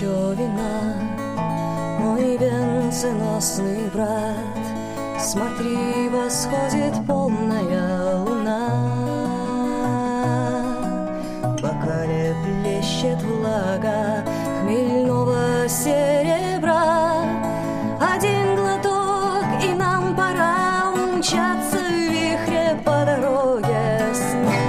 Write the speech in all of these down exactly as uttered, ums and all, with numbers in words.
еще вина, мой венценосный брат. Смотри, восходит полная луна, в бокале плещет влага хмельного серебра. Один глоток, и нам пора умчаться в вихре по дороге сна.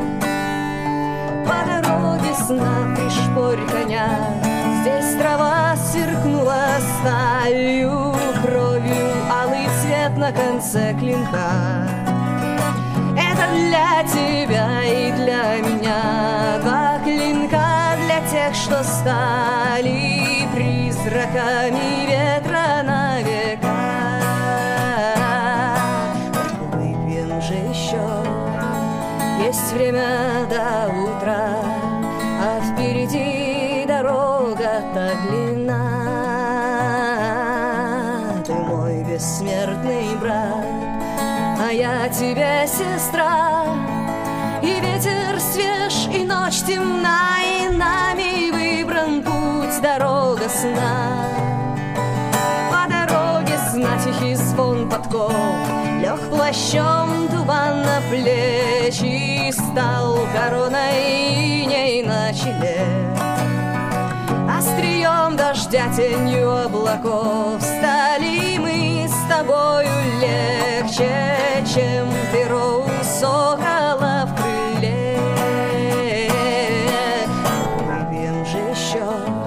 По дороге сна пришпорь коня, здесь трава сверкнула сталью, кровью алый цвет на конце клинка. Это для тебя и для меня, два клинка для тех, что стали призраками ветра на века. Выпьем же еще, есть время до утра, а впереди дорога так длинна. Ты мой бессмертный брат, а я тебе сестра. И ветер свеж, и ночь темна, и нами выбран путь, дорога сна. По дороге сна тихий звон подков лег плащом туман на плечи, стал короной иней на челе. Острием дождя, тенью облаков стали мы с тобою легче, чем перо у сокола в крыле. Выпьем же еще,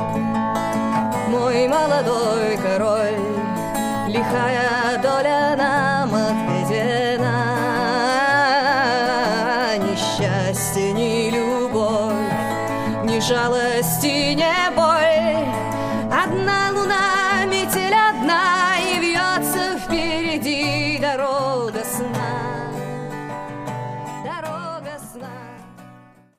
мой молодой король, лихая доля нам отведена. Ни счастье, ни любовь, ни жалость